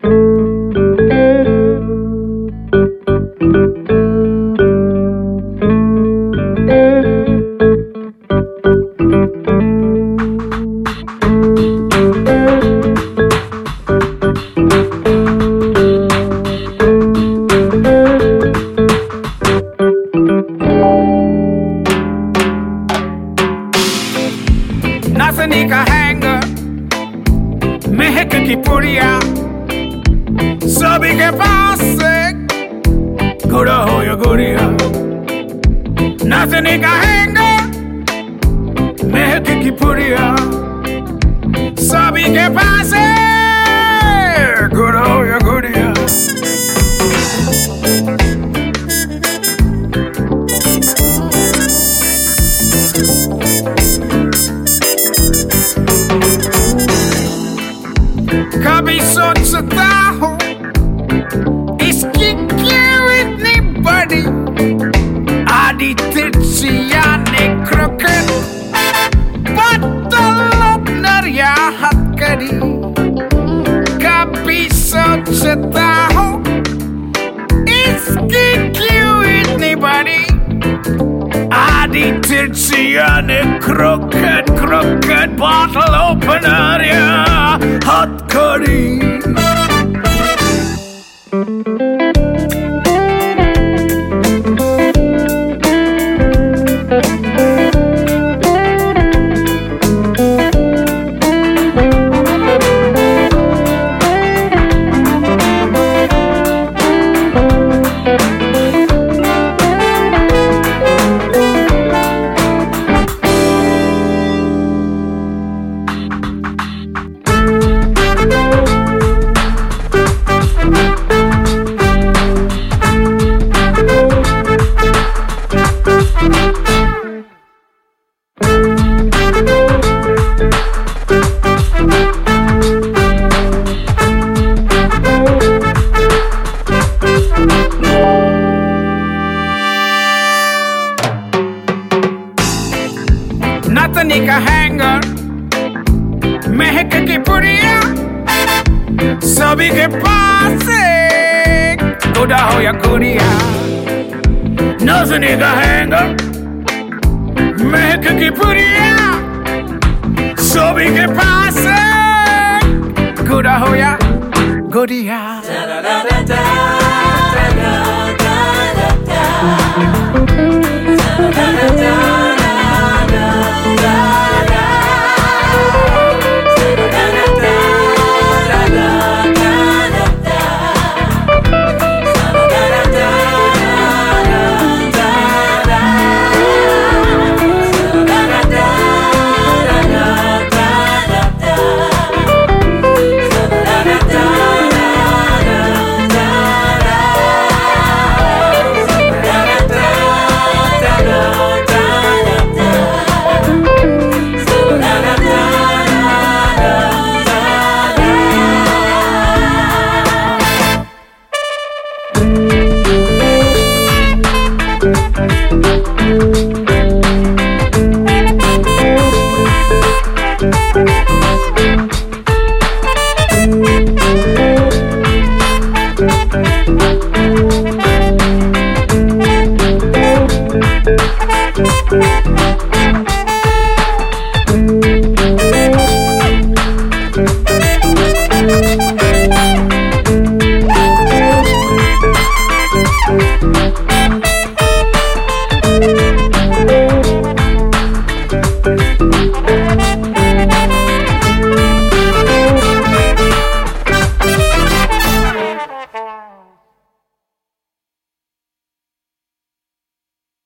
नाचने का हैंगर महक की पुड़िया सभी के पास से गुड़ा हो या गुड़िया नाचने का हैंगर महक की पुड़िया सभी के पास से गुड़ा हो या गुड़िया कभी सोचता हूँ इसकी क्यों इतनी बड़ी आधी तिरछी यानी क्रोकेट बदलो नरिया हथकड़ी कभी सोचता हूँ इसकी क्यों इतनी बड़ी आधी तिरछी यानी क्रोकेट bottle opener या हथकड़ी नाचने का हैंगर महक की पुड़िया सभी के पास से गुड़ा हो या गुड़िया नाचने का हैंगर महक की पुड़िया सभी के पास से गुड़ा हो या गुड़िया